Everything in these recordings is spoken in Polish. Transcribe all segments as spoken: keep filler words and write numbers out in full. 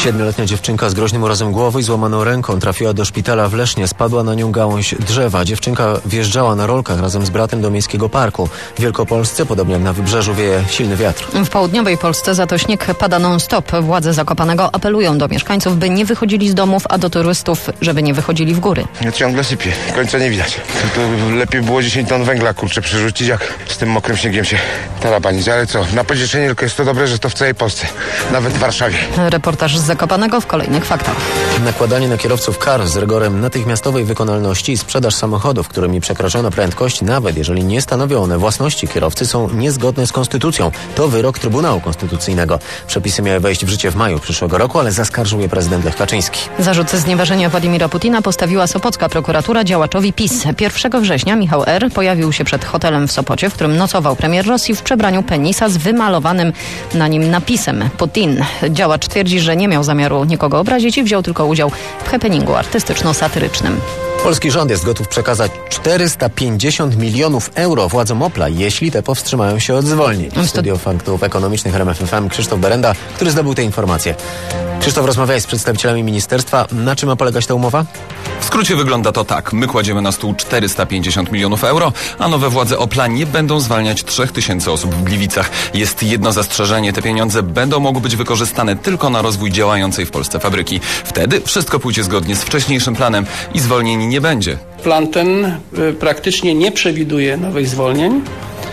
Siedmioletnia dziewczynka z groźnym urazem głowy i złamaną ręką trafiła do szpitala w Lesznie. Spadła na nią gałąź drzewa. Dziewczynka wjeżdżała na rolkach razem z bratem do miejskiego parku. W Wielkopolsce, podobnie jak na Wybrzeżu, wieje silny wiatr. W południowej Polsce za to śnieg pada non-stop. Władze Zakopanego apelują do mieszkańców, by nie wychodzili z domów, a do turystów, żeby nie wychodzili w góry. Ciągle sypie. Końca nie widać. To lepiej było dziesięć ton węgla, kurczę, przerzucić, jak z tym mokrym śniegiem się tarapanić. Ale co, na pocieszenie tylko jest to dobre, że to w całej Polsce. Nawet w Warszawie. Reportaż z Zakopanego w kolejnych faktach. Nakładanie na kierowców kar z rygorem natychmiastowej wykonalności i sprzedaż samochodów, którymi przekroczono prędkość, nawet jeżeli nie stanowią one własności kierowcy, są niezgodne z konstytucją. To wyrok Trybunału Konstytucyjnego. Przepisy miały wejść w życie w maju przyszłego roku, ale zaskarżył je prezydent Lech Kaczyński. Zarzut znieważenia Władimira Putina postawiła sopocka prokuratura działaczowi PiS. pierwszego września Michał R. pojawił się przed hotelem w Sopocie, w którym nocował premier Rosji w przebraniu penisa z wymalowanym na nim napisem Putin. Działacz twierdzi, że nie miał zamiaru nikogo obrazić i wziął tylko udział w happeningu artystyczno-satyrycznym. Polski rząd jest gotów przekazać czterysta pięćdziesiąt milionów euro władzom Opla, jeśli te powstrzymają się od zwolnień. W studio faktów ekonomicznych R M F F M Krzysztof Berenda, który zdobył te informacje. Krzysztof, rozmawiałeś z przedstawicielami ministerstwa. Na czym ma polegać ta umowa? W skrócie wygląda to tak. My kładziemy na stół czterysta pięćdziesiąt milionów euro, a nowe władze Opla nie będą zwalniać trzech tysięcy osób w Gliwicach. Jest jedno zastrzeżenie. Te pieniądze będą mogły być wykorzystane tylko na rozwój działającej w Polsce fabryki. Wtedy wszystko pójdzie zgodnie z wcześniejszym planem i zwolnień nie będzie. Plan ten y, praktycznie nie przewiduje nowych zwolnień,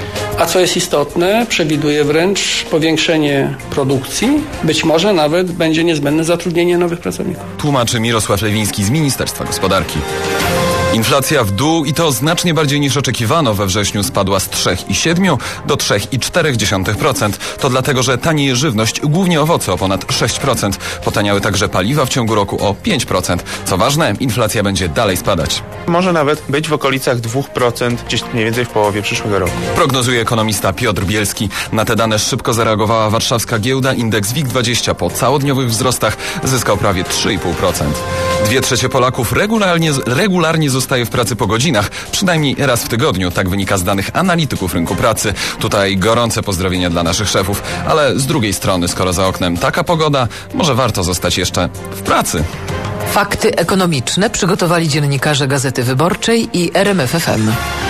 a co jest istotne, przewiduje wręcz powiększenie produkcji. Być może nawet będzie niezbędne zatrudnienie nowych pracowników. Tłumaczy Mirosław Lewiński z Ministerstwa Gospodarki. Inflacja w dół i to znacznie bardziej niż oczekiwano. We wrześniu spadła z trzy przecinek siedem do trzy przecinek cztery procent. To dlatego, że tanieje żywność, głównie owoce o ponad sześć procent. Potaniały także paliwa w ciągu roku o pięć procent. Co ważne, inflacja będzie dalej spadać. Może nawet być w okolicach dwa procent gdzieś mniej więcej w połowie przyszłego roku. Prognozuje ekonomista Piotr Bielski. Na te dane szybko zareagowała warszawska giełda. Indeks WIG dwadzieścia po całodniowych wzrostach zyskał prawie trzy przecinek pięć procent. Dwie trzecie Polaków regularnie, regularnie zostaje w pracy po godzinach, przynajmniej raz w tygodniu. Tak wynika z danych analityków rynku pracy. Tutaj gorące pozdrowienia dla naszych szefów, ale z drugiej strony, skoro za oknem taka pogoda, może warto zostać jeszcze w pracy. Fakty ekonomiczne przygotowali dziennikarze Gazety Wyborczej i R M F F M.